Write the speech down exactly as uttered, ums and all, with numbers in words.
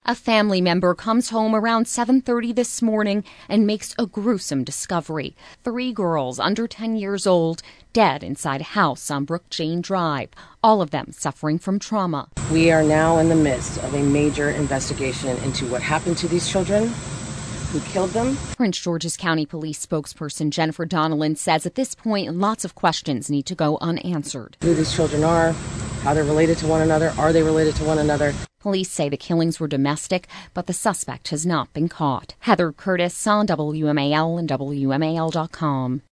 A family member comes home around seven thirty this morning and makes a gruesome discovery. Three girls under ten years old dead inside a house on Brook Jane Drive, all of them suffering from trauma. We are now in the midst of a major investigation into what happened to these children, who killed them. Prince George's County Police spokesperson Jennifer Donnellan says at this point lots of questions need to go unanswered. Who these children are, how they're related to one another, are they related to one another? Police say the killings were domestic, but the suspect has not been caught. Heather Curtis on W M A L and W M A L dot com.